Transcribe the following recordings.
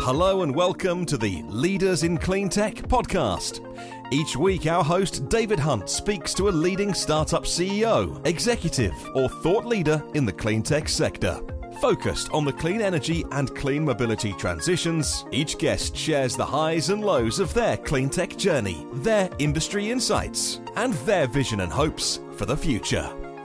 Hello and welcome to the Leaders in Clean Tech podcast. Each week, our host David Hunt speaks to a leading startup CEO, executive, or thought leader in the clean tech sector. Focused on the clean energy and clean mobility transitions, each guest shares the highs and lows of their clean tech journey, their industry insights, and their vision and hopes for the future.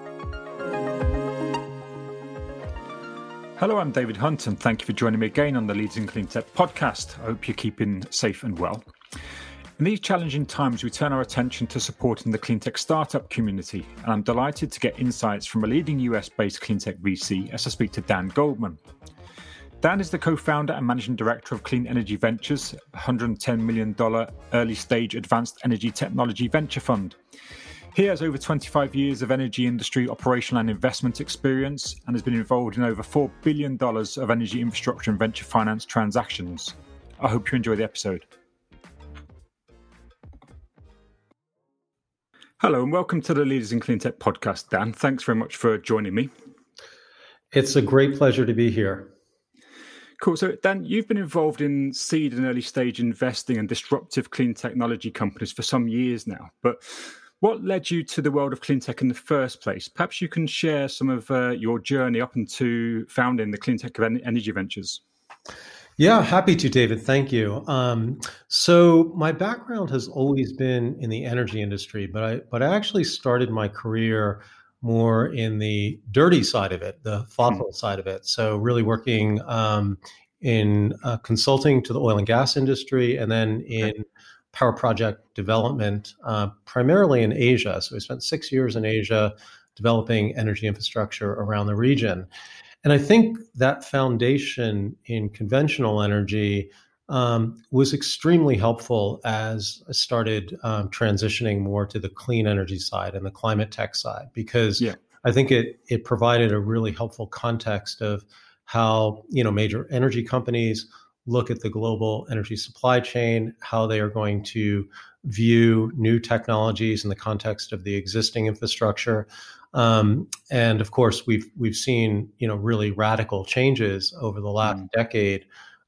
Hello, I'm David Hunt, and thank you for joining me again on the Leaders in Clean Tech podcast. I hope you're keeping safe and well. In these challenging times, we turn our attention to supporting the clean tech startup community, and I'm delighted to get insights from a leading US-based clean tech VC as I speak to Dan Goldman. Dan is the co-founder and managing director of Clean Energy Ventures, a $110 million early-stage advanced energy technology venture fund. He has over 25 years of energy industry operational and investment experience and has been involved in over $4 billion of energy infrastructure and venture finance transactions. I hope you enjoy the episode. Hello and welcome to the Leaders in Clean Tech podcast, Dan. Thanks very much for joining me. It's a great pleasure to be here. Cool. So, Dan, you've been involved in seed and early stage investing and disruptive clean technology companies for some years now. But what led you to the world of clean tech in the first place? Perhaps you can share some of your journey up into founding the Clean Tech Energy Ventures. Yeah, happy to, David. Thank you. So my background has always been in the energy industry, but I actually started my career more in the dirty side of it, the fossil side of it. So really working in consulting to the oil and gas industry, and then in power project development, primarily in Asia. So we spent 6 years in Asia developing energy infrastructure around the region. And I think that foundation in conventional energy was extremely helpful as I started transitioning more to the clean energy side and the climate tech side, because I think it provided a really helpful context of how, major energy companies look at the global energy supply chain, how they are going to view new technologies in the context of the existing infrastructure. And of course, we've seen, really radical changes over the last decade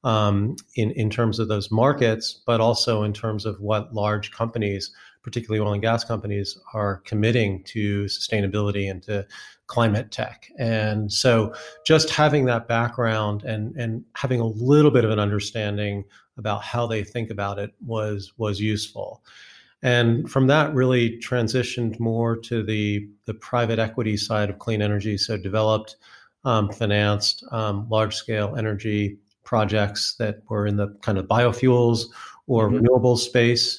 in terms of those markets, but also in terms of what large companies, particularly oil and gas companies, are committing to sustainability and to climate tech. And so just having that background and having a little bit of an understanding about how they think about it was useful. And from that really transitioned more to the private equity side of clean energy. So developed, financed large-scale energy projects that were in the kind of biofuels or renewable space,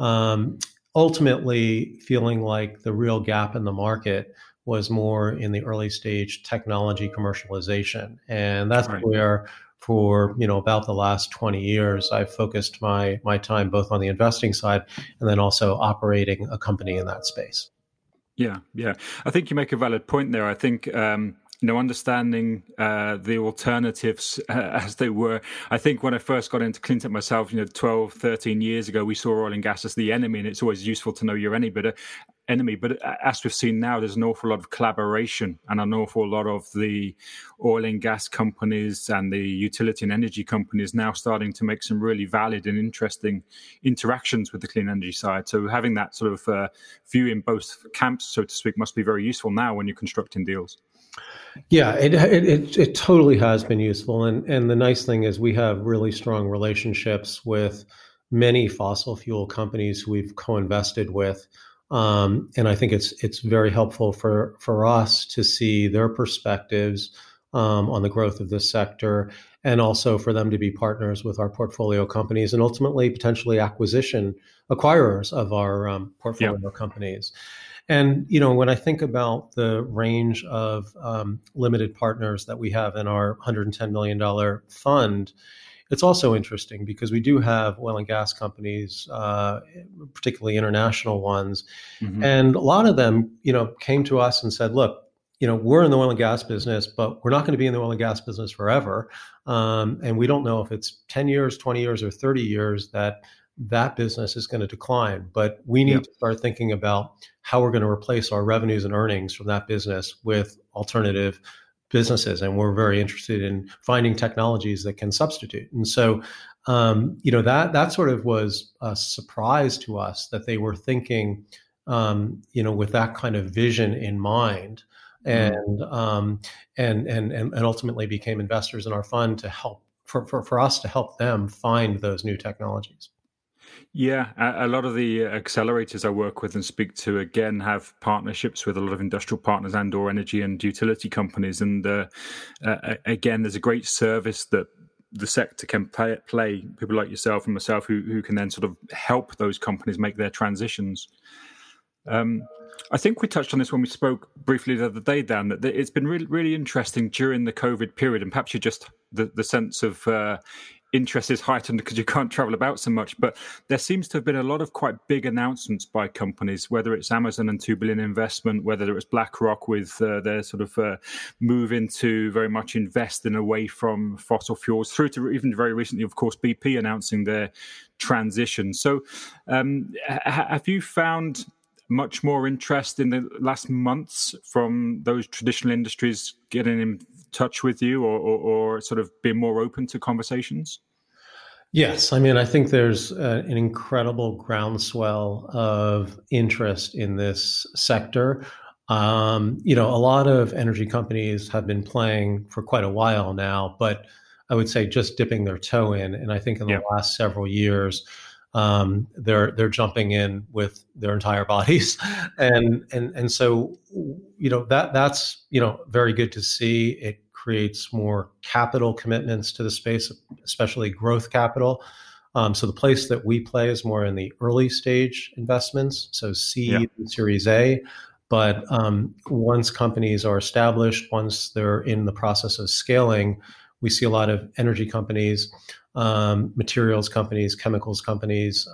ultimately feeling like the real gap in the market was more in the early stage technology commercialization. And that's where for, about the last 20 years, I've focused my time both on the investing side and then also operating a company in that space. Yeah. I think you make a valid point there. I think, understanding the alternatives as they were. I think when I first got into clean tech myself, 12, 13 years ago, we saw oil and gas as the enemy, and it's always useful to know your enemy. But as we've seen now, there's an awful lot of collaboration and an awful lot of the oil and gas companies and the utility and energy companies now starting to make some really valid and interesting interactions with the clean energy side. So having that sort of view in both camps, so to speak, must be very useful now when you're constructing deals. Yeah, it totally has been useful. And the nice thing is we have really strong relationships with many fossil fuel companies who we've co-invested with. And I think it's very helpful for us to see their perspectives on the growth of this sector, and also for them to be partners with our portfolio companies and ultimately potentially acquirers of our portfolio companies. And, when I think about the range of limited partners that we have in our $110 million fund, it's also interesting because we do have oil and gas companies, particularly international ones. And a lot of them, came to us and said, look, we're in the oil and gas business, but we're not going to be in the oil and gas business forever. And we don't know if it's 10 years, 20 years, or 30 years that business is going to decline. But we need to start thinking about how we're going to replace our revenues and earnings from that business with alternative businesses, and we're very interested in finding technologies that can substitute. And so, that sort of was a surprise to us that they were thinking, with that kind of vision in mind, and ultimately became investors in our fund to help for us to help them find those new technologies. Yeah, a lot of the accelerators I work with and speak to, again, have partnerships with a lot of industrial partners and or energy and utility companies. And again, there's a great service that the sector can play, people like yourself and myself who can then sort of help those companies make their transitions. I think we touched on this when we spoke briefly the other day, Dan, that it's been really, really interesting during the COVID period, and perhaps you just the sense of interest is heightened because you can't travel about so much. But there seems to have been a lot of quite big announcements by companies, whether it's Amazon and $2 billion investment, whether it was BlackRock with their sort of move into very much investing away from fossil fuels, through to even very recently, of course, BP announcing their transition. So have you found much more interest in the last months from those traditional industries getting in touch with you, or sort of being more open to conversations? Yes. I mean, I think there's an incredible groundswell of interest in this sector. A lot of energy companies have been playing for quite a while now, but I would say just dipping their toe in. And I think in the last several years, they're jumping in with their entire bodies, and so that's very good to see. It creates more capital commitments to the space, especially growth capital. So the place that we play is more in the early stage investments, so seed and Series A. But once companies are established, once they're in the process of scaling, we see a lot of energy companies, materials companies, chemicals companies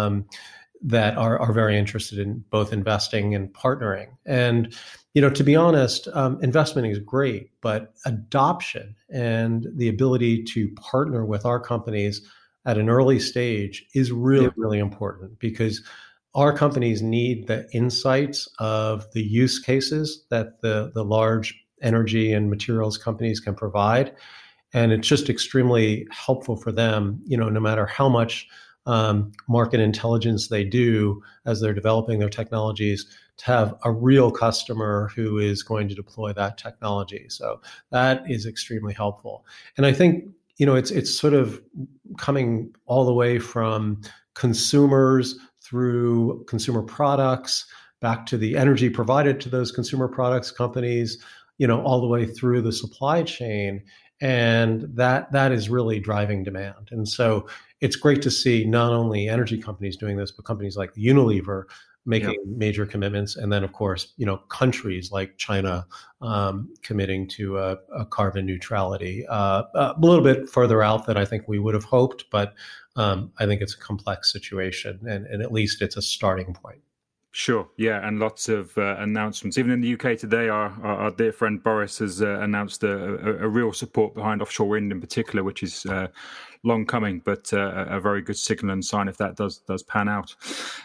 that are very interested in both investing and partnering. And, to be honest, investment is great, but adoption and the ability to partner with our companies at an early stage is really, really important, because our companies need the insights of the use cases that the large energy and materials companies can provide. And it's just extremely helpful for them, no matter how much market intelligence they do as they're developing their technologies, to have a real customer who is going to deploy that technology. So that is extremely helpful. And I think, it's sort of coming all the way from consumers through consumer products, back to the energy provided to those consumer products companies, all the way through the supply chain. And that is really driving demand. And so it's great to see not only energy companies doing this, but companies like Unilever making major commitments. And then, of course, countries like China committing to a carbon neutrality a little bit further out than I think we would have hoped. But I think it's a complex situation, and at least it's a starting point. Sure, yeah, and lots of announcements. Even in the UK today, our dear friend Boris has announced a real support behind offshore wind in particular, which is long coming, but a very good signal and sign if that does pan out.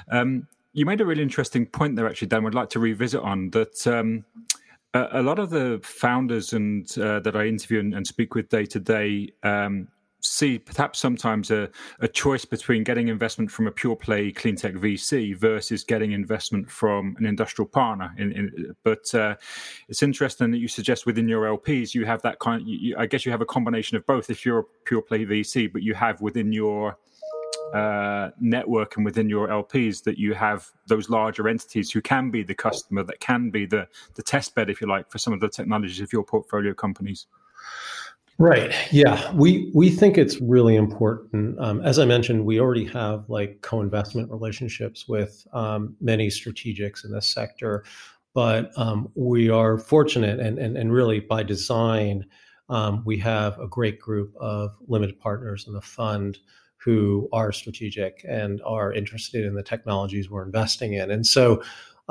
You made a really interesting point there, actually, Dan, I'd like to revisit on that. A lot of the founders and that I interview and speak with day to day see perhaps sometimes a choice between getting investment from a pure play clean tech VC versus getting investment from an industrial partner. But it's interesting that you suggest within your LPs you have that kind. I guess you have a combination of both. If you're a pure play VC, but you have within your network and within your LPs that you have those larger entities who can be the customer, that can be the test bed, if you like, for some of the technologies of your portfolio companies. Right. Yeah. We think it's really important. As I mentioned, we already have co-investment relationships with many strategics in this sector, but we are fortunate and really by design, we have a great group of limited partners in the fund who are strategic and are interested in the technologies we're investing in. And so,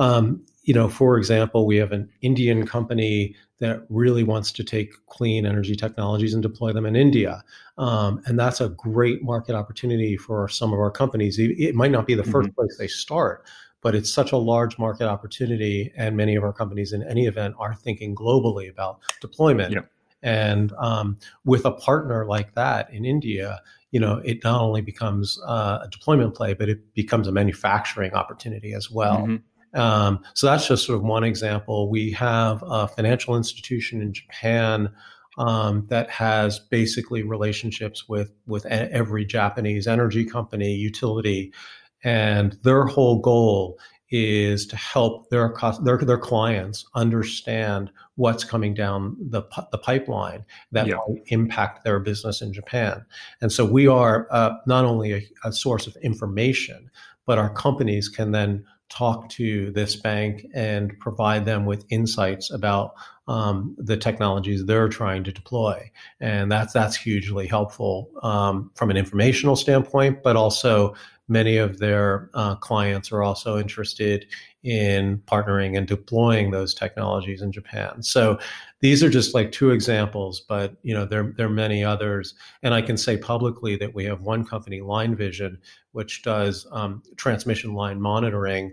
for example, we have an Indian company that really wants to take clean energy technologies and deploy them in India. And that's a great market opportunity for some of our companies. It might not be the first place they start, but it's such a large market opportunity. And many of our companies in any event are thinking globally about deployment. Yeah. And with a partner like that in India, it not only becomes a deployment play, but it becomes a manufacturing opportunity as well. Mm-hmm. So that's just sort of one example. We have a financial institution in Japan that has basically relationships with every Japanese energy company, utility, and their whole goal is to help their clients understand what's coming down the pipeline that might impact their business in Japan. And so we are not only a source of information, but our companies can then talk to this bank and provide them with insights about the technologies they're trying to deploy. And that's hugely helpful from an informational standpoint, but also many of their clients are also interested in partnering and deploying those technologies in Japan. So these are just like two examples, but there are many others. And I can say publicly that we have one company, Line Vision, which does transmission line monitoring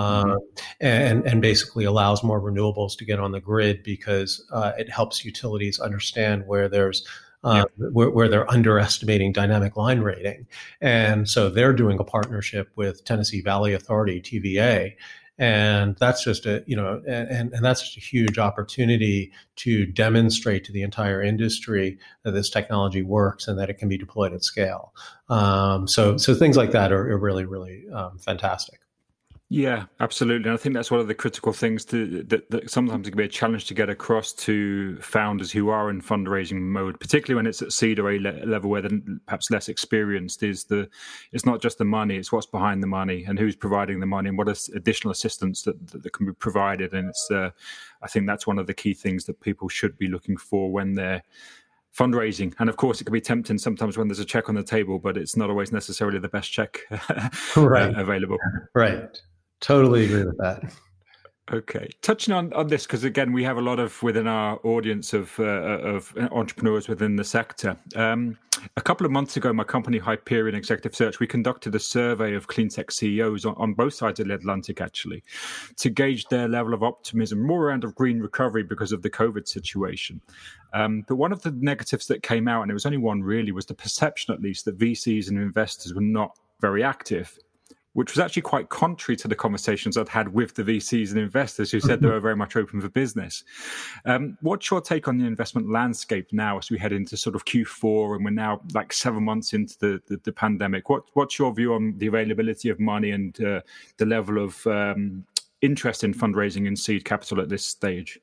and basically allows more renewables to get on the grid because it helps utilities understand where there's where they're underestimating dynamic line rating. And so they're doing a partnership with Tennessee Valley Authority, TVA. And that's just and that's just a huge opportunity to demonstrate to the entire industry that this technology works and that it can be deployed at scale. So things like that are really, really fantastic. Yeah, absolutely. And I think that's one of the critical things that sometimes it can be a challenge to get across to founders who are in fundraising mode, particularly when it's at seed or A level where they're perhaps less experienced. It's not just the money, it's what's behind the money and who's providing the money and what is additional assistance that can be provided. And it's I think that's one of the key things that people should be looking for when they're fundraising. And of course, it can be tempting sometimes when there's a check on the table, but it's not always necessarily the best check available. Right. Totally agree with that. Okay. Touching on this, because again, we have a lot of within our audience of entrepreneurs within the sector. A couple of months ago, my company Hyperion Executive Search, we conducted a survey of cleantech CEOs on both sides of the Atlantic, actually, to gauge their level of optimism, more around of green recovery because of the COVID situation. But one of the negatives that came out, and it was only one really, was the perception, at least, that VCs and investors were not very active, which was actually quite contrary to the conversations I'd had with the VCs and investors who said they were very much open for business. What's your take on the investment landscape now as we head into sort of Q4 and we're now like 7 months into the pandemic? What's your view on the availability of money and the level of interest in fundraising and seed capital at this stage?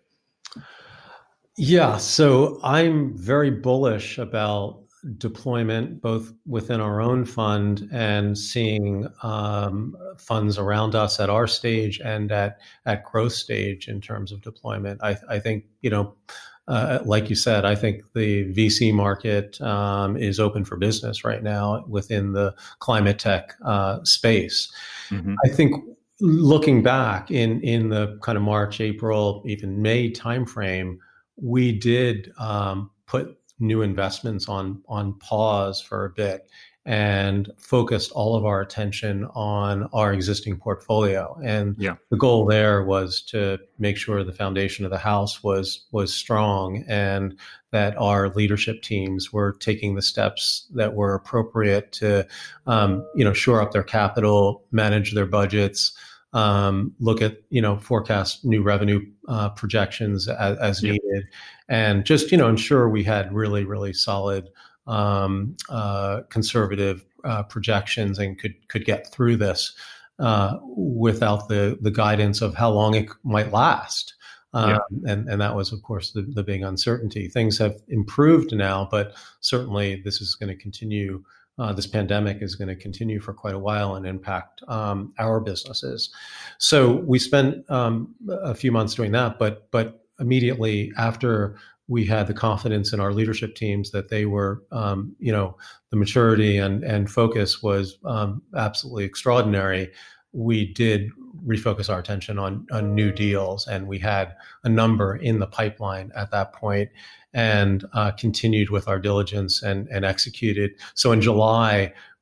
Yeah, so I'm very bullish about deployment, both within our own fund and seeing funds around us at our stage and at growth stage in terms of deployment. I think, like you said, I think the VC market is open for business right now within the climate tech space. Mm-hmm. I think looking back in the kind of March, April, even May timeframe, we did put new investments on pause for a bit and focused all of our attention on our existing portfolio. And the goal there was to make sure the foundation of the house was strong and that our leadership teams were taking the steps that were appropriate to, shore up their capital, manage their budgets, look at, forecast new revenue projections as needed, and just, ensure we had really, really solid conservative projections and could get through this without the guidance of how long it might last. And that was, of course, the big uncertainty. Things have improved now, but certainly this is going to continue. This pandemic is going to continue for quite a while and impact our businesses. So we spent a few months doing that, but immediately after we had the confidence in our leadership teams that they were, the maturity and focus was absolutely extraordinary, we did refocus our attention on new deals, and we had a number in the pipeline at that point, and continued with our diligence and executed. So in July,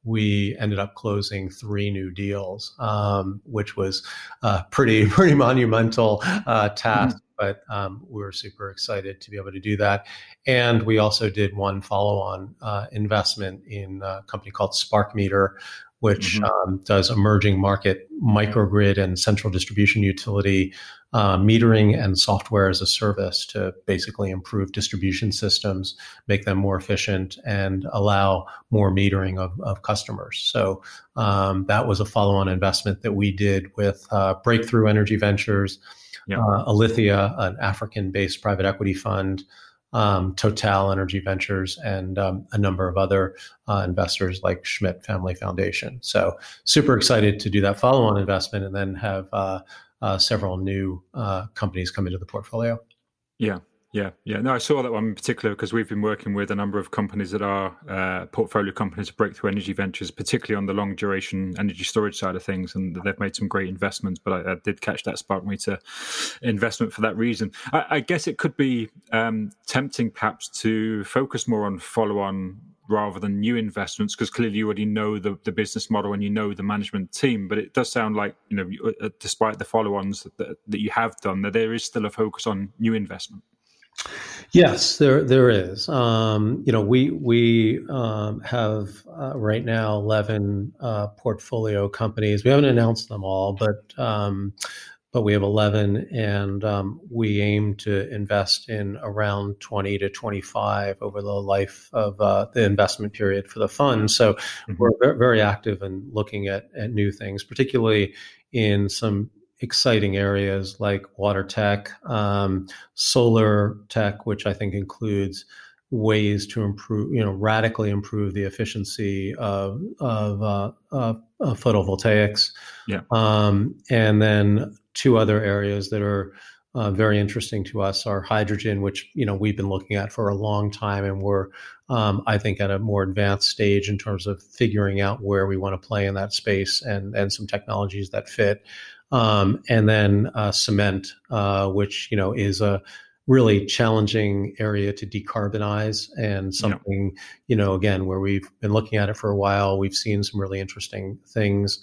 we ended up closing 3 new deals, which was pretty monumental task. But we were super excited to be able to do that. And we also did one follow-on investment in a company called SparkMeter, which does emerging market microgrid and central distribution utility metering and software as a service to basically improve distribution systems, make them more efficient, and allow more metering of customers. So that was a follow-on investment that we did with Breakthrough Energy Ventures, Alithia, an African-based private equity fund, Total Energy Ventures, and a number of other investors like Schmidt Family Foundation. So super excited to do that follow-on investment and then have several new companies come into the portfolio. Yeah. No, I saw that one in particular because we've been working with a number of companies that are portfolio companies of Breakthrough Energy Ventures, particularly on the long duration energy storage side of things, and they've made some great investments. But I did catch that SparkMeter investment for that reason. I guess it could be tempting perhaps to focus more on follow-on rather than new investments, because clearly you already know the business model and you know the management team. But it does sound like, despite the follow-ons that you have done, that there is still a focus on new investment. Yes, there is. We have right now 11 portfolio companies. We haven't announced them all, but we have 11, and we aim to invest in around 20 to 25 over the life of the investment period for the fund. So we're very active in looking at new things, particularly in some exciting areas like water tech, solar tech, which I think includes ways to improve, radically improve the efficiency of photovoltaics. And then 2 other areas that are very interesting to us are hydrogen, which we've been looking at for a long time, and we're I think at a more advanced stage in terms of figuring out where we want to play in that space and some technologies that fit. And then cement, which is a really challenging area to decarbonize, and something again where we've been looking at it for a while. We've seen some really interesting things,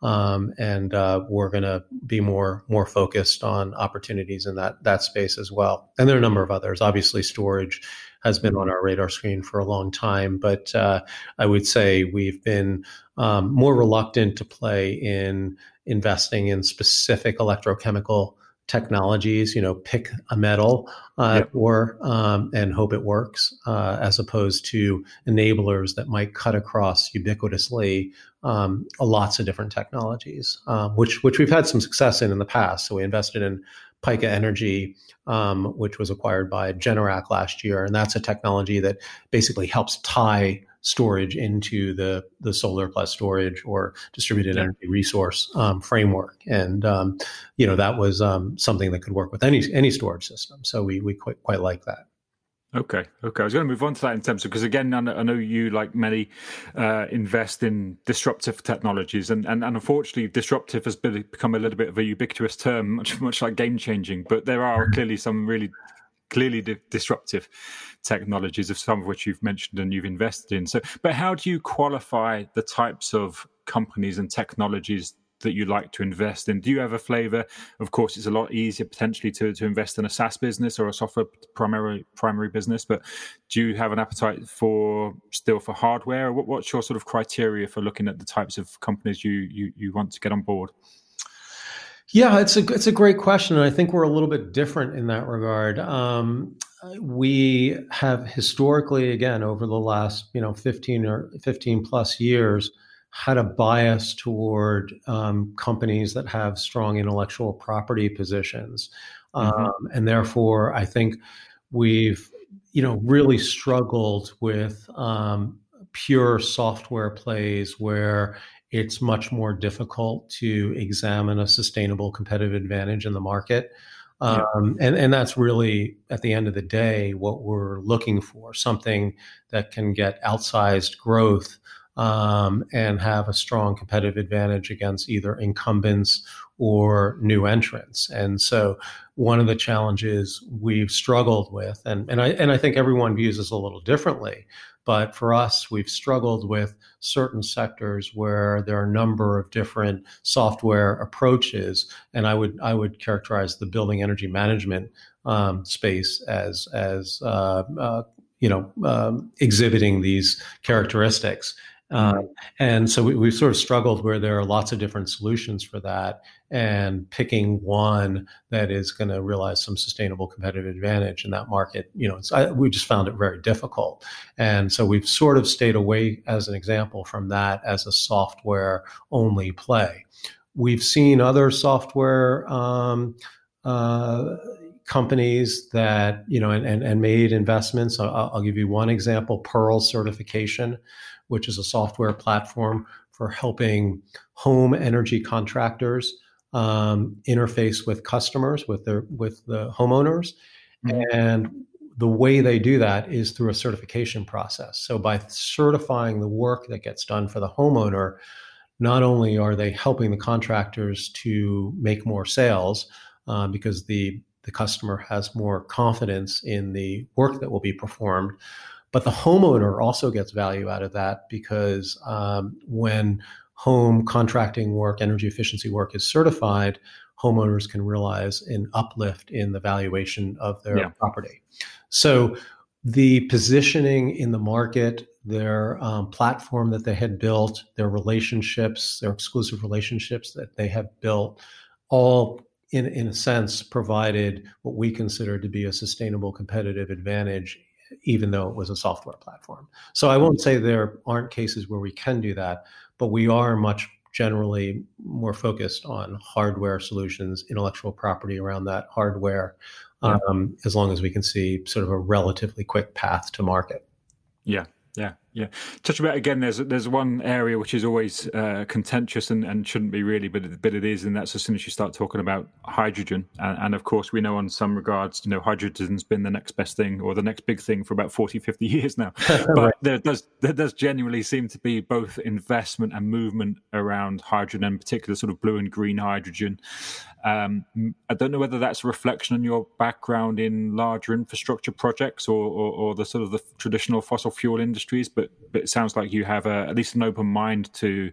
and we're going to be more focused on opportunities in that space as well. And there are a number of others. Obviously, storage has been on our radar screen for a long time, but I would say we've been more reluctant to play in investing in specific electrochemical technologies, pick a metal or and hope it works, as opposed to enablers that might cut across ubiquitously lots of different technologies, which we've had some success in the past. So we invested in Pika Energy, which was acquired by Generac last year, and that's a technology that basically helps tie storage into the solar plus storage or distributed energy resource framework. And, that was something that could work with any storage system. So we quite like that. Okay. I was going to move on to that in terms of, because again, I know you, like many, invest in disruptive technologies, and unfortunately, disruptive has become a little bit of a ubiquitous term, much like game changing. But there are clearly some really clearly disruptive technologies, of some of which you've mentioned and you've invested in. So, but how do you qualify the types of companies and technologies that you like to invest in? Do you have a flavor? Of course, it's a lot easier potentially to invest in a SaaS business or a software primary business, but do you have an appetite for hardware? What's your sort of criteria for looking at the types of companies you want to get on board? Yeah, it's a great question, and I think we're a little bit different in that regard. We have historically, again, over the last 15 plus years, had a bias toward companies that have strong intellectual property positions, and therefore I think we've really struggled with pure software plays where it's much more difficult to examine a sustainable competitive advantage in the market. And that's really, at the end of the day, what we're looking for, something that can get outsized growth and have a strong competitive advantage against either incumbents or new entrants. And so one of the challenges we've struggled with, and I think everyone views this a little differently, but for us, we've struggled with certain sectors where there are a number of different software approaches, and I would characterize the building energy management space as exhibiting these characteristics. And so we've sort of struggled where there are lots of different solutions for that, and picking one that is going to realize some sustainable competitive advantage in that market. We just found it very difficult. And so we've sort of stayed away, as an example, from that as a software only play. We've seen other software companies that, and made investments. I'll give you one example: Pearl Certification, which is a software platform for helping home energy contractors interface with customers, with the homeowners. Mm-hmm. And the way they do that is through a certification process. So by certifying the work that gets done for the homeowner, not only are they helping the contractors to make more sales, because the customer has more confidence in the work that will be performed, but the homeowner also gets value out of that, because when home contracting work, energy efficiency work is certified, homeowners can realize an uplift in the valuation of their property. So the positioning in the market, their platform that they had built, their relationships, their exclusive relationships that they have built, all in a sense provided what we consider to be a sustainable competitive advantage, even though it was a software platform. So I won't say there aren't cases where we can do that, but we are much generally more focused on hardware solutions, intellectual property around that hardware, as long as we can see sort of a relatively quick path to market. Yeah. Touch about again. There's one area which is always contentious and shouldn't be really, but it is, and that's as soon as you start talking about hydrogen. And of course, we know on some regards, hydrogen's been the next best thing or the next big thing for about 40, 50 years now. But there does genuinely seem to be both investment and movement around hydrogen, and in particular sort of blue and green hydrogen. I don't know whether that's a reflection on your background in larger infrastructure projects or the sort of the traditional fossil fuel industries, but it sounds like you have at least an open mind to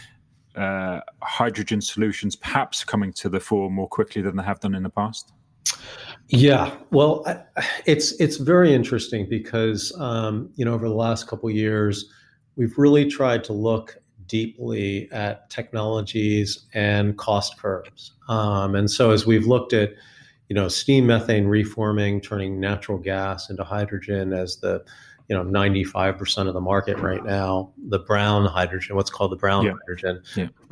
hydrogen solutions perhaps coming to the fore more quickly than they have done in the past. Yeah, well, it's very interesting because over the last couple of years, we've really tried to look deeply at technologies and cost curves. And so as we've looked at, steam methane reforming, turning natural gas into hydrogen as the 95% of the market right now, the brown hydrogen, what's called the brown hydrogen,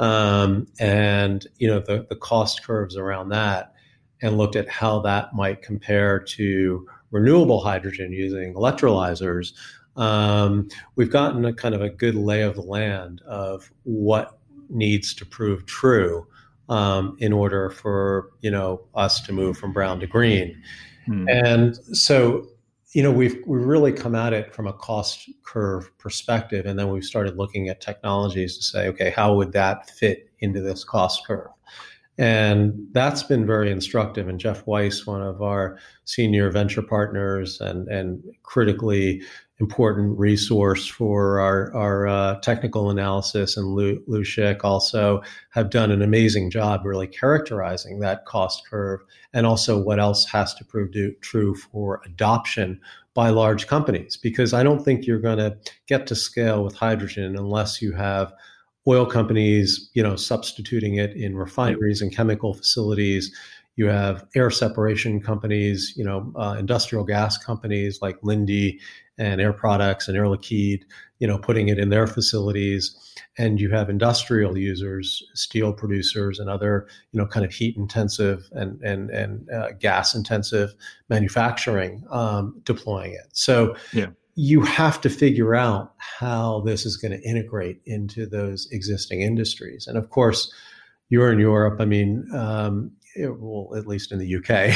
and the cost curves around that, and looked at how that might compare to renewable hydrogen using electrolyzers. We've gotten a kind of a good lay of the land of what needs to prove true in order for us to move from brown to green. And so we've really come at it from a cost curve perspective, and then we've started looking at technologies to say, okay, how would that fit into this cost curve? And that's been very instructive. And Jeff Weiss, one of our senior venture partners and critically important resource for our technical analysis, and Lou Schick also have done an amazing job really characterizing that cost curve, and also what else has to prove true for adoption by large companies. Because I don't think you're going to get to scale with hydrogen unless you have oil companies, substituting it in refineries and chemical facilities. You have air separation companies, industrial gas companies like Linde and Air Products and Air Liquide, putting it in their facilities. And you have industrial users, steel producers and other, kind of heat intensive and gas intensive manufacturing deploying it. So you have to figure out how this is going to integrate into those existing industries. And of course, you're in Europe. I mean, well, at least in the UK.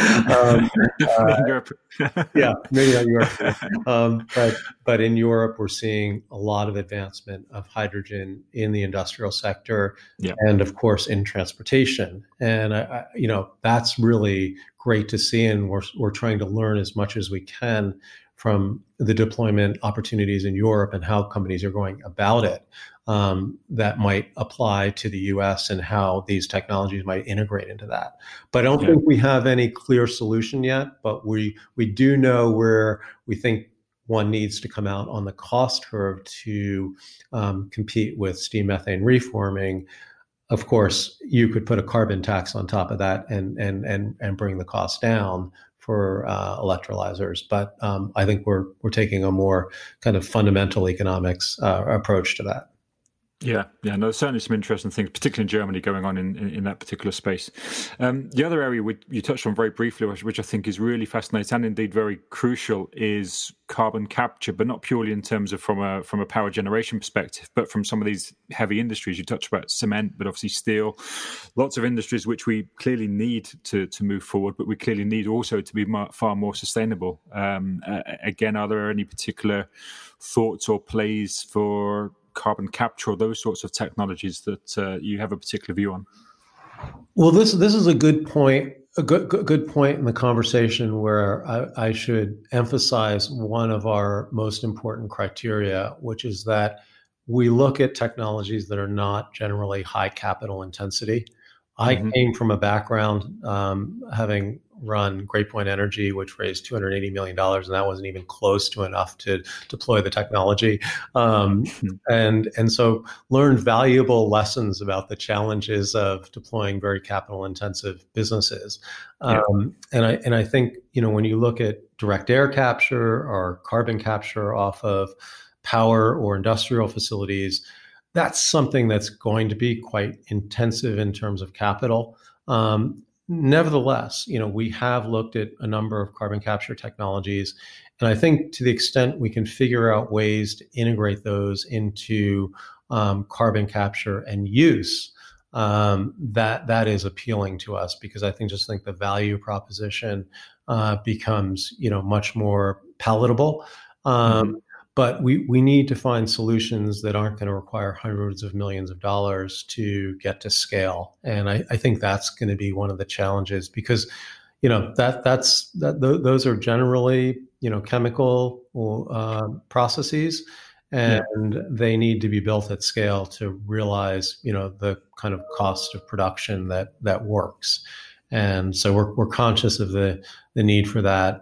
Yeah, maybe not Europe. But in Europe, we're seeing a lot of advancement of hydrogen in the industrial sector, and of course in transportation. And that's really great to see. And we're trying to learn as much as we can from the deployment opportunities in Europe and how companies are going about it, that might apply to the US and how these technologies might integrate into that. But I don't think we have any clear solution yet, but we do know where we think one needs to come out on the cost curve to compete with steam methane reforming. Of course, you could put a carbon tax on top of that and bring the cost down for electrolyzers, but I think we're taking a more kind of fundamental economics approach to that. Yeah, no, there's certainly some interesting things, particularly in Germany, going on in that particular space. The other area you touched on very briefly, which I think is really fascinating and indeed very crucial, is carbon capture, but not purely in terms of from a power generation perspective, but from some of these heavy industries. You touched about cement, but obviously steel, lots of industries which we clearly need to move forward, but we clearly need also to be far more sustainable. Again, are there any particular thoughts or plays for carbon capture or those sorts of technologies that you have a particular view on? Well, this is a good point, a good point in the conversation where I should emphasize one of our most important criteria, which is that we look at technologies that are not generally high capital intensity. I came from a background having run Great Point Energy, which raised $280 million, and that wasn't even close to enough to deploy the technology. And so learned valuable lessons about the challenges of deploying very capital intensive businesses. And I think, when you look at direct air capture or carbon capture off of power or industrial facilities, that's something that's going to be quite intensive in terms of capital. Nevertheless, we have looked at a number of carbon capture technologies, and I think to the extent we can figure out ways to integrate those into carbon capture and use, that is appealing to us, because I think the value proposition becomes much more palatable. But we need to find solutions that aren't going to require hundreds of millions of dollars to get to scale. And I think that's going to be one of the challenges, because, those are generally, chemical processes, and they need to be built at scale to realize, the kind of cost of production that works. And so we're conscious of the need for that.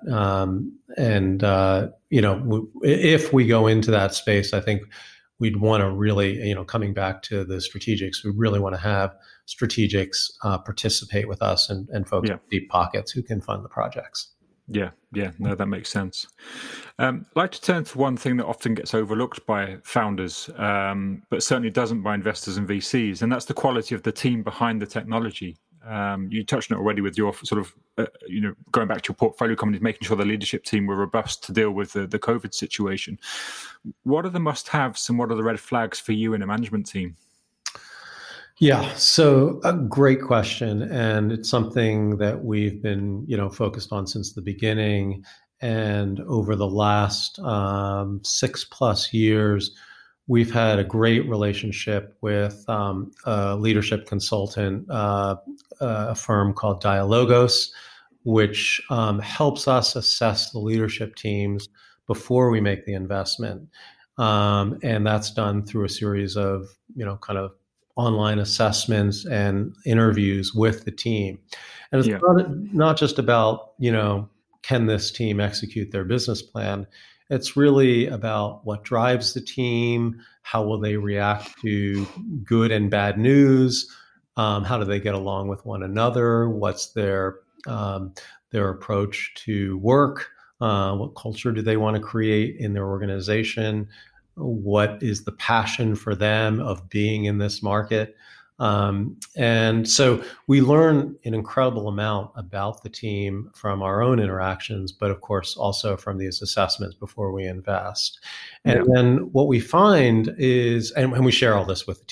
If we go into that space, I think we'd want to really, coming back to the strategics, we really want to have strategics participate with us and folks with deep pockets who can fund the projects. Yeah, no, that makes sense. I'd like to turn to one thing that often gets overlooked by founders, but certainly doesn't by investors and VCs, and that's the quality of the team behind the technology. You touched on it already with your sort of, going back to your portfolio companies, making sure the leadership team were robust to deal with the COVID situation. What are the must-haves and what are the red flags for you in a management team? Yeah, so a great question. And it's something that we've been, focused on since the beginning. And over the last 6+ years, we've had a great relationship with a leadership consultant, a firm called Dialogos, which helps us assess the leadership teams before we make the investment. And that's done through a series of, kind of online assessments and interviews with the team. And it's not just about, can this team execute their business plan? It's really about what drives the team, how will they react to good and bad news, how do they get along with one another, what's their approach to work, what culture do they want to create in their organization, what is the passion for them of being in this market. And so we learn an incredible amount about the team from our own interactions, but of course also from these assessments before we invest. And then what we find is, and we share all this with the team,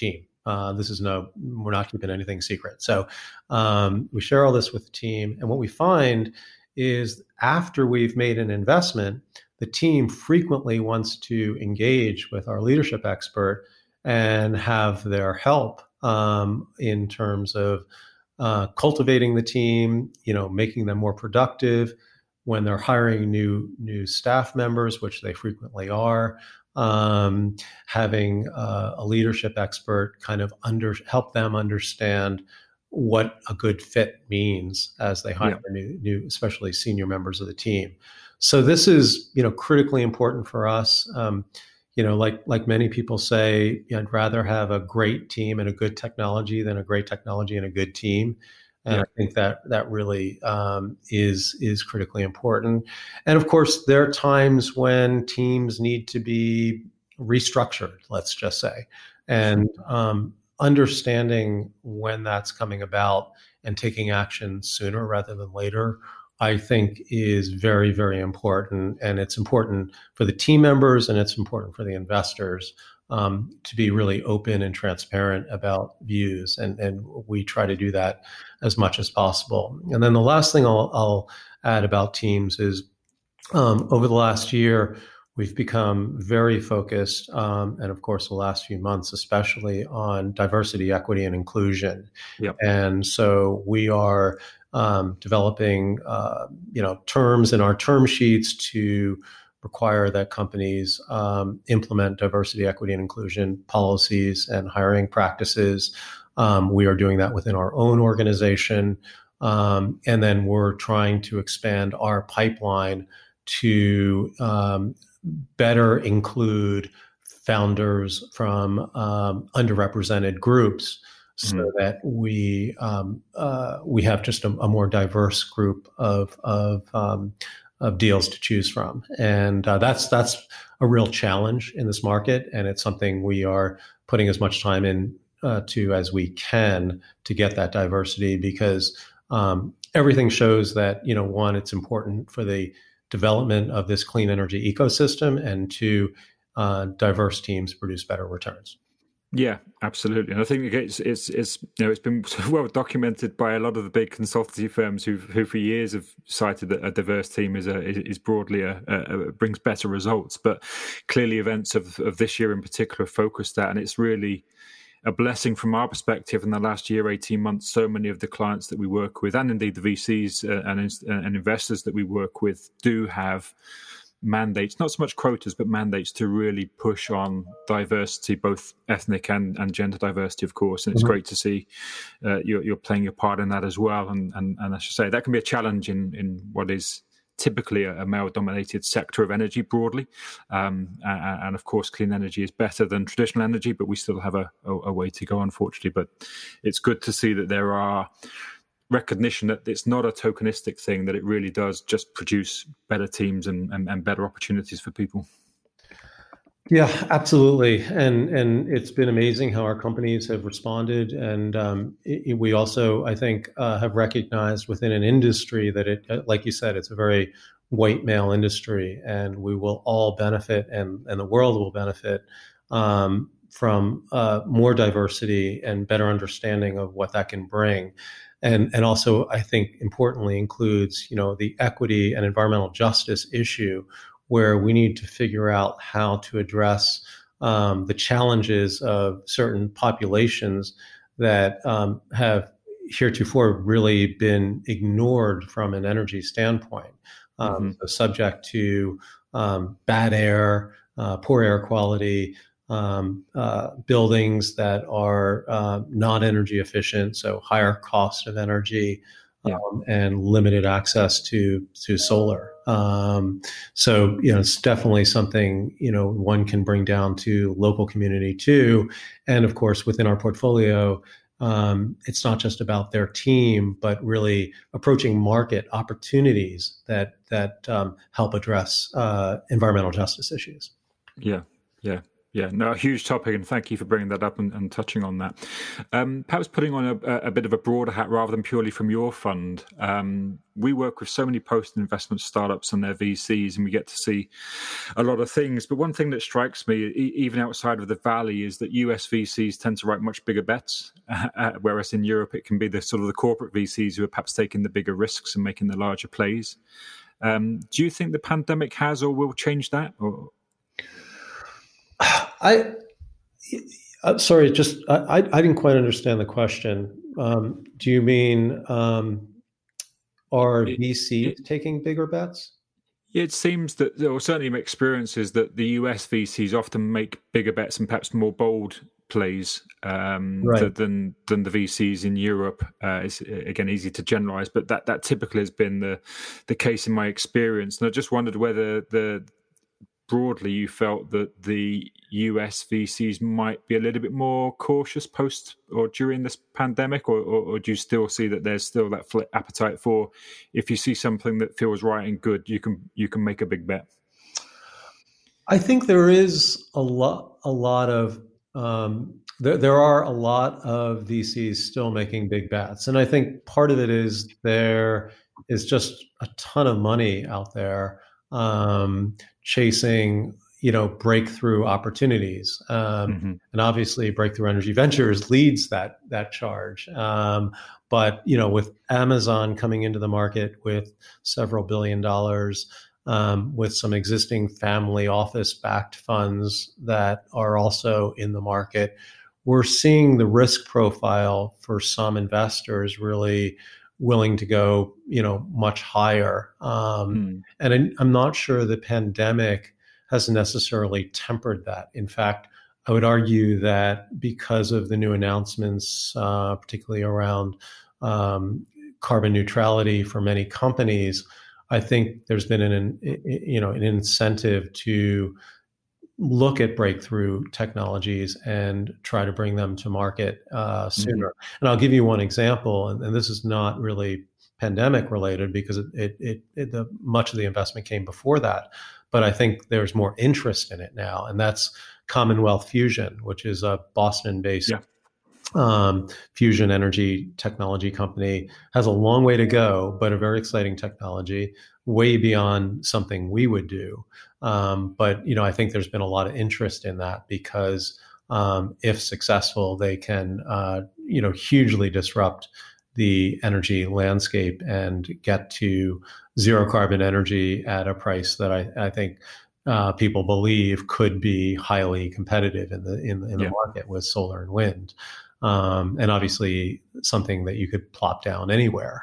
We're not keeping anything secret. So we share all this with the team. And what we find is after we've made an investment, the team frequently wants to engage with our leadership expert and have their help in terms of cultivating the team, making them more productive when they're hiring new staff members, which they frequently are. Having a leadership expert kind of help them understand what a good fit means as they hire new, especially senior members of the team. So this is, critically important for us. Like many people say, I'd rather have a great team and a good technology than a great technology and a good team. And I think that really is critically important. And of course, there are times when teams need to be restructured, let's just say, and understanding when that's coming about and taking action sooner rather than later, I think is very, very important. And it's important for the team members and it's important for the investors to be really open and transparent about views. And we try to do that as much as possible. And then the last thing I'll add about teams is over the last year, we've become very focused, and of course, the last few months, especially on diversity, equity, and inclusion. Yep. And so we are developing, terms in our term sheets to require that companies implement diversity, equity, and inclusion policies and hiring practices. We are doing that within our own organization. And then we're trying to expand our pipeline to better include founders from underrepresented groups so that we have just a more diverse group of deals to choose from. And that's a real challenge in this market. And it's something we are putting as much time in to as we can to get that diversity, because everything shows that, one, it's important for the development of this clean energy ecosystem, and two, diverse teams produce better returns. Yeah, absolutely. And I think it's been well documented by a lot of the big consultancy firms who for years have cited that a diverse team is broadly brings better results. But clearly events of this year in particular focused that, and it's really a blessing from our perspective. In the last year, 18 months, so many of the clients that we work with, and indeed the VCs and investors that we work with, do have mandates, not so much quotas, but mandates to really push on diversity, both ethnic and gender diversity, of course. And it's great to see you're playing your part in that as well. And I should say that can be a challenge in what is typically a male-dominated sector of energy broadly. And of course, clean energy is better than traditional energy, but we still have a way to go, unfortunately. But it's good to see that there are recognition that it's not a tokenistic thing, that it really does just produce better teams and better opportunities for people. Yeah, absolutely. And it's been amazing how our companies have responded. And we also, I think, have recognized within an industry that it, like you said, it's a very white male industry, and we will all benefit and the world will benefit from more diversity and better understanding of what that can bring. And also, I think, importantly, includes, the equity and environmental justice issue, where we need to figure out how to address the challenges of certain populations that have heretofore really been ignored from an energy standpoint, so subject to bad air, poor air quality, buildings that are not energy efficient, so higher cost of energy, and limited access to solar. So, it's definitely something, one can bring down to local community too. And of course, within our portfolio, it's not just about their team, but really approaching market opportunities that help address environmental justice issues. Yeah. Yeah, no, a huge topic, and thank you for bringing that up and touching on that. Perhaps putting on a bit of a broader hat rather than purely from your fund. We work with so many post-investment startups and their VCs, and we get to see a lot of things. But one thing that strikes me, even outside of the Valley, is that US VCs tend to write much bigger bets, whereas in Europe it can be the sort of the corporate VCs who are perhaps taking the bigger risks and making the larger plays. Do you think the pandemic has or will change that? Or? Sorry, I didn't quite understand the question. Do you mean are VCs taking bigger bets? It seems that, or certainly my experience is that the US VCs often make bigger bets and perhaps more bold plays Right. than the VCs in Europe. It's again easy to generalize, but that typically has been the case in my experience. And I just wondered whether broadly you felt that the US VCs might be a little bit more cautious post or during this pandemic, or do you still see that there's still that appetite for, if you see something that feels right and good, you can make a big bet? I think there is a lot of there are a lot of VCs still making big bets, and I think part of it is there is just a ton of money out there chasing, breakthrough opportunities, and obviously Breakthrough Energy Ventures leads that charge. But with Amazon coming into the market with several $1 billion, with some existing family office-backed funds that are also in the market, we're seeing the risk profile for some investors really willing to go, much higher. And I'm not sure the pandemic has necessarily tempered that. In fact, I would argue that because of the new announcements, particularly around carbon neutrality for many companies, I think there's been an incentive to look at breakthrough technologies and try to bring them to market sooner. And I'll give you one example, and this is not really pandemic related because much of the investment came before that, but I think there's more interest in it now, and that's Commonwealth Fusion, which is a Boston-based fusion energy technology company. Has a long way to go, but a very exciting technology, way beyond something we would do. But I think there's been a lot of interest in that because if successful, they can hugely disrupt the energy landscape and get to zero carbon energy at a price that I think people believe could be highly competitive in the market with solar and wind. And obviously something that you could plop down anywhere.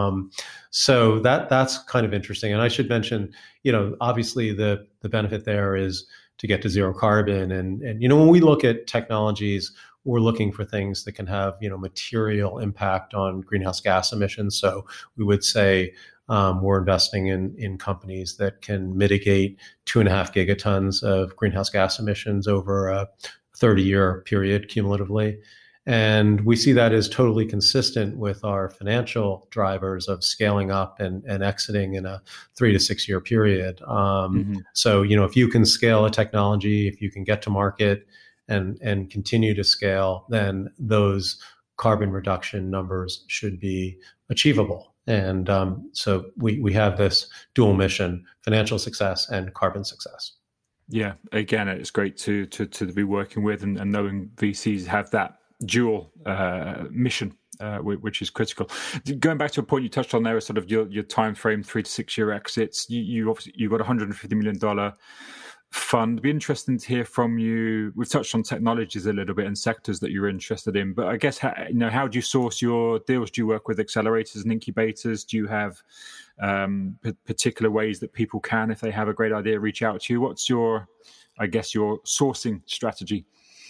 So that's kind of interesting. And I should mention, obviously the benefit there is to get to zero carbon. And when we look at technologies, we're looking for things that can have, material impact on greenhouse gas emissions. So we would say we're investing in companies that can mitigate 2.5 gigatons of greenhouse gas emissions over a 30-year period cumulatively. And we see that as totally consistent with our financial drivers of scaling up and exiting in a 3 to 6 year period. So, if you can scale a technology, if you can get to market and continue to scale, then those carbon reduction numbers should be achievable. And so we have this dual mission: financial success and carbon success. Yeah, again, it's great to be working with and knowing VCs have that dual mission, which is critical. Going back to a point you touched on there, sort of your time frame, 3 to 6 year exits. You obviously got $150 million fund. It'd be interesting to hear from you. We've touched on technologies a little bit and sectors that you're interested in, but I guess how do you source your deals? Do you work with accelerators and incubators? Do you have particular ways that people can, if they have a great idea, reach out to you? What's your sourcing strategy?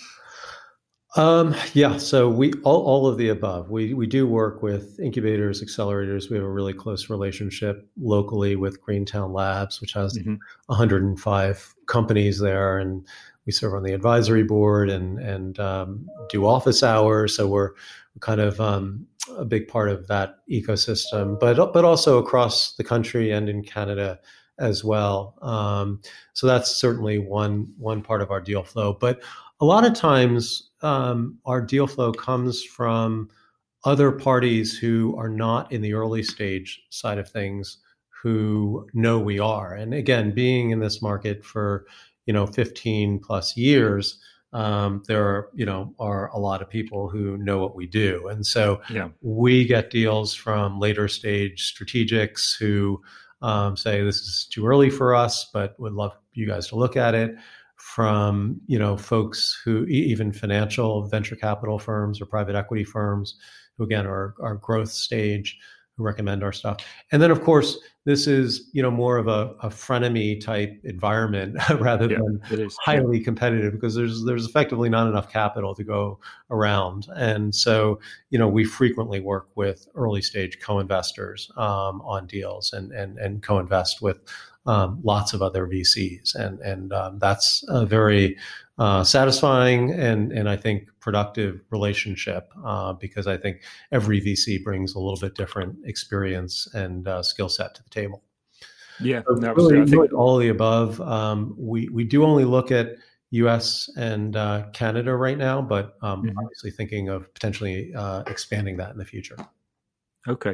So we all of the above. We do work with incubators, accelerators. We have a really close relationship locally with Greentown Labs, which has 105 companies there, and we serve on the advisory board and do office hours. So we're kind of a big part of that ecosystem, but also across the country and in Canada. as well. So that's certainly one part of our deal flow. But a lot of times our deal flow comes from other parties who are not in the early stage side of things, who know we are. And again, being in this market for 15 plus years, there are a lot of people who know what we do. And so we get deals from later stage strategics who say this is too early for us, but would love you guys to look at it. From folks who even financial venture capital firms or private equity firms who again are growth stage, who recommend our stuff. And then of course this is more of a frenemy type environment rather than highly competitive, because there's effectively not enough capital to go around. And so we frequently work with early stage co-investors on deals and co-invest with lots of other VCs, and that's a very satisfying and I think productive relationship, because I think every VC brings a little bit different experience and skill set to the table. Yeah, so really, I think all of the above. We do only look at U.S. and Canada right now, but obviously thinking of potentially expanding that in the future. Okay.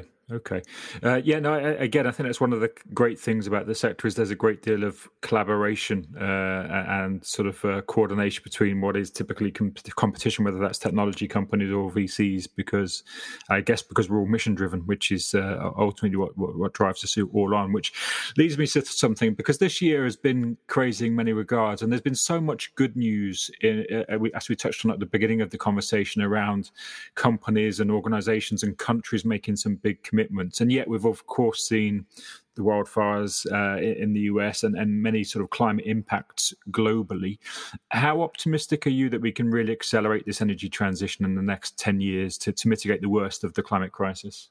Again, I think that's one of the great things about the sector is there's a great deal of collaboration and sort of coordination between what is typically competition, whether that's technology companies or VCs, because we're all mission driven, which is ultimately what drives us all on, which leads me to something, because this year has been crazy in many regards, and there's been so much good news as we touched on at the beginning of the conversation around companies and organizations and countries making some big commitments. And yet we've of course seen the wildfires in the US and many sort of climate impacts globally. How optimistic are you that we can really accelerate this energy transition in the next 10 years to mitigate the worst of the climate crisis?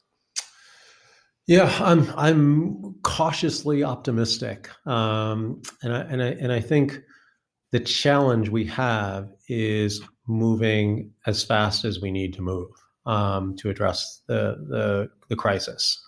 Yeah, I'm cautiously optimistic, and I think the challenge we have is moving as fast as we need to move to address the crisis.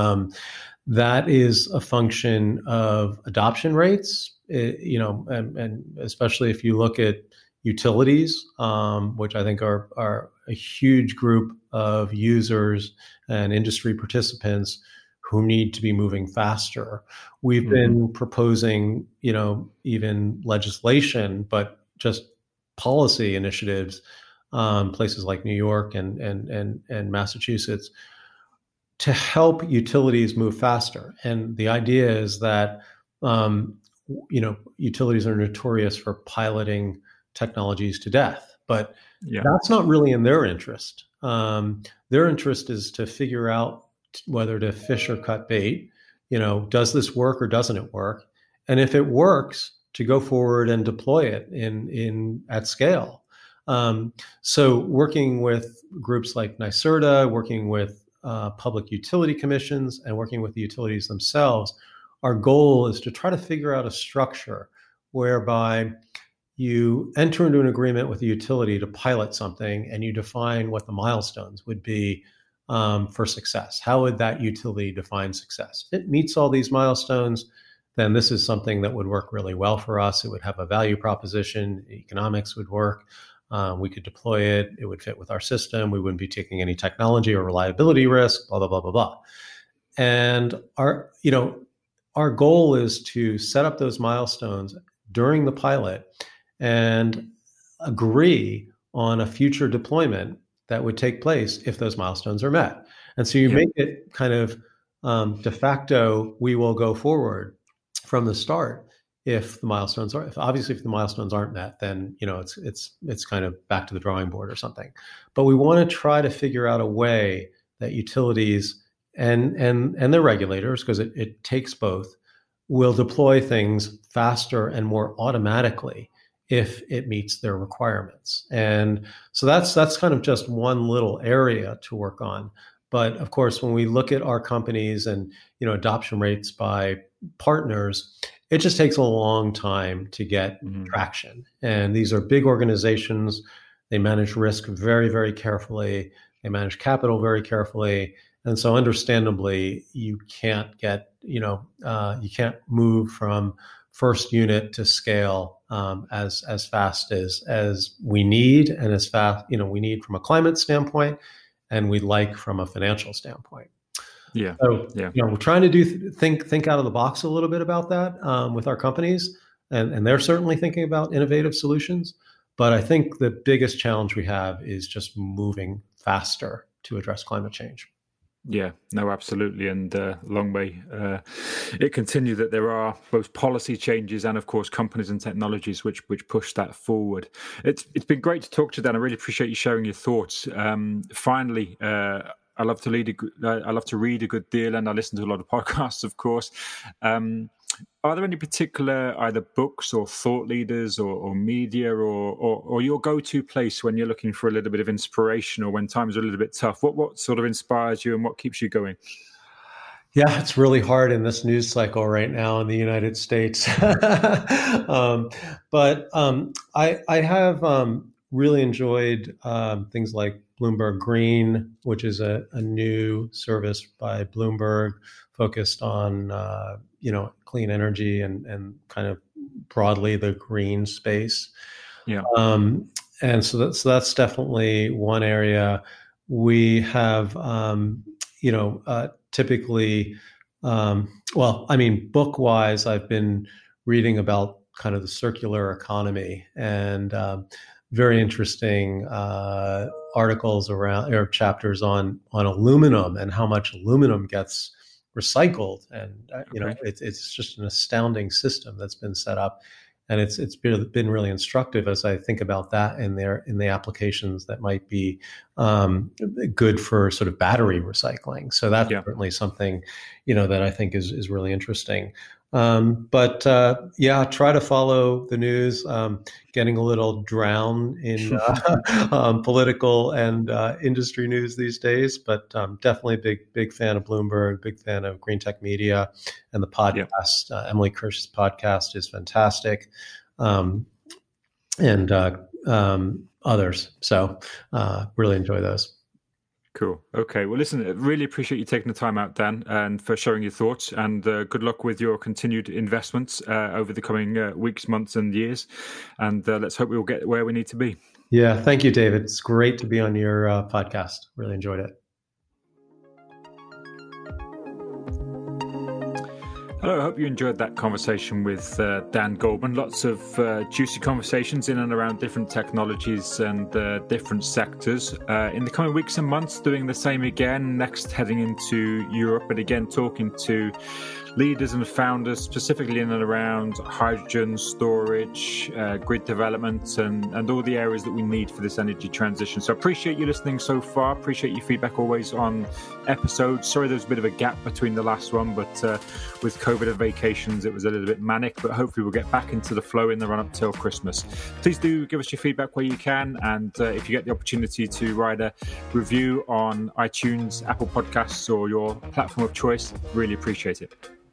That is a function of adoption rates, and especially if you look at utilities, which I think are a huge group of users and industry participants who need to be moving faster. We've been proposing, even legislation, but just policy initiatives, places like New York and Massachusetts, to help utilities move faster. And the idea is that, utilities are notorious for piloting technologies to death, but that's not really in their interest. Their interest is to figure out whether to fish or cut bait. Does this work or doesn't it work? And if it works, to go forward and deploy it at scale. So working with groups like NYSERDA, working with public utility commissions, and working with the utilities themselves, our goal is to try to figure out a structure whereby you enter into an agreement with the utility to pilot something, and you define what the milestones would be for success. How would that utility define success? If it meets all these milestones, then this is something that would work really well for us. It would have a value proposition. The economics would work. We could deploy it. It would fit with our system. We wouldn't be taking any technology or reliability risk, blah, blah, blah, blah, blah. And our goal is to set up those milestones during the pilot and agree on a future deployment that would take place if those milestones are met. And so you make it kind of de facto, we will go forward from the start if the milestones if the milestones aren't met, then it's kind of back to the drawing board or something. But we want to try to figure out a way that utilities and their regulators, because it takes both, will deploy things faster and more automatically if it meets their requirements. And so that's kind of just one little area to work on. But of course, when we look at our companies and adoption rates by partners, it just takes a long time to get traction. And these are big organizations. They manage risk very, very carefully. They manage capital very carefully. And so understandably, you can't move from first unit to scale as fast as we need, and as fast, we need from a climate standpoint, and we'd like from a financial standpoint. Yeah. So, we're trying to think out of the box a little bit about that with our companies, and they're certainly thinking about innovative solutions. But I think the biggest challenge we have is just moving faster to address climate change. Yeah, no, absolutely. And long may it continue that there are both policy changes and, of course, companies and technologies which push that forward. It's been great to talk to you, Dan. I really appreciate you sharing your thoughts. Finally, I love to read a good deal, and I listen to a lot of podcasts, of course. Are there any particular either books or thought leaders or media or your go-to place when you're looking for a little bit of inspiration, or when times are a little bit tough? What sort of inspires you and what keeps you going? Yeah, it's really hard in this news cycle right now in the United States. But I have really enjoyed things like Bloomberg Green, which is a new service by Bloomberg focused on clean energy and kind of broadly the green space. Yeah. And so that's definitely one area. We have typically, book-wise, I've been reading about kind of the circular economy, and very interesting articles around, or chapters on aluminum and how much aluminum gets recycled. And it's just an astounding system that's been set up, and it's been really instructive as I think about that in the applications that might be good for sort of battery recycling. So that's certainly something that I think is really interesting. But try to follow the news. Getting a little drowned in political and industry news these days, but definitely big fan of Bloomberg, big fan of Green Tech Media, and the podcast. Emily Kirsch's podcast is fantastic, and others. So really enjoy those. Cool. Okay. Well, listen, I really appreciate you taking the time out, Dan, and for sharing your thoughts, and good luck with your continued investments over the coming weeks, months, and years. And let's hope we will get where we need to be. Yeah. Thank you, David. It's great to be on your podcast. Really enjoyed it. Hello, I hope you enjoyed that conversation with Dan Goldman. Lots of juicy conversations in and around different technologies and different sectors. In the coming weeks and months, doing the same again, next heading into Europe, but again talking to leaders and founders specifically in and around hydrogen storage, grid development, and all the areas that we need for this energy transition. So I appreciate you listening so far. Appreciate your feedback always on episodes. Sorry there was a bit of a gap between the last one, but with COVID and vacations, it was a little bit manic, but hopefully we'll get back into the flow in the run-up till Christmas. Please do give us your feedback where you can, and if you get the opportunity to write a review on iTunes, Apple Podcasts, or your platform of choice, really appreciate it.